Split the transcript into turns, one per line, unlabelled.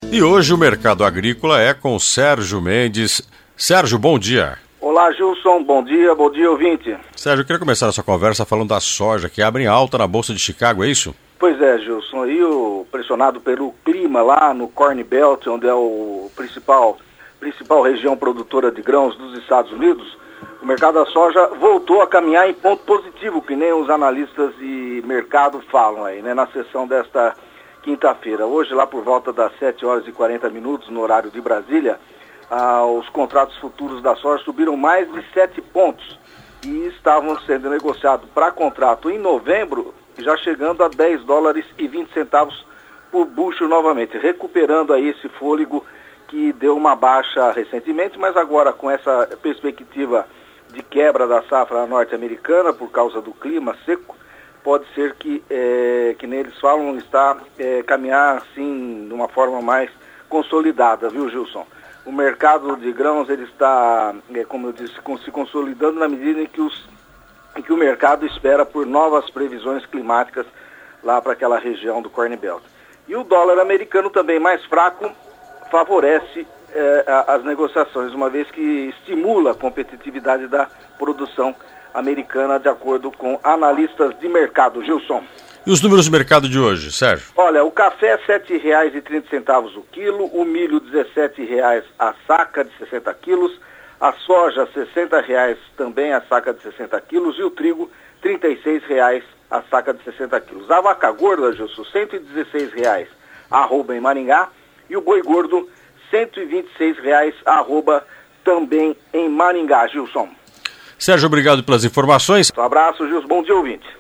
E hoje o Mercado Agrícola é com Sérgio Mendes. Sérgio, bom dia.
Olá, Gilson, bom dia ouvinte.
Sérgio, eu queria começar essa conversa falando da soja, que abre em alta na Bolsa de Chicago, é isso?
Pois é, Gilson, pressionado pelo clima lá no Corn Belt, onde é o principal região produtora de grãos dos Estados Unidos, o mercado da soja voltou a caminhar em ponto positivo, que nem os analistas de mercado falam aí, né, na sessão desta quinta-feira. Hoje, lá por volta das 7h40 no horário de Brasília, os contratos futuros da soja subiram mais de 7 pontos e estavam sendo negociados para contrato em novembro, já chegando a $10,20 por bushel novamente, recuperando aí esse fôlego que deu uma baixa recentemente, mas agora com essa perspectiva de quebra da safra norte-americana por causa do clima seco, pode ser que nem eles falam, caminhar assim de uma forma mais consolidada, viu, Gilson? O mercado de grãos ele está, como eu disse, se consolidando na medida em que o mercado espera por novas previsões climáticas lá para aquela região do Corn Belt. E o dólar americano também mais fraco favorece as negociações, uma vez que estimula a competitividade da produção americana, de acordo com analistas de mercado. Gilson.
E os números do mercado de hoje, Sérgio?
Olha, o café R$ 7,30 o quilo, o milho R$ 17,00 a saca de 60 quilos, a soja R$ 60,00 também a saca de 60 quilos e o trigo R$ 36,00 a saca de 60 quilos. A vaca gorda, Gilson, R$ 116,00 arroba em Maringá e o boi gordo R$ 126,00 arroba também em Maringá, Gilson.
Sérgio, obrigado pelas informações.
Um abraço, Gilson. Bom dia, ouvinte.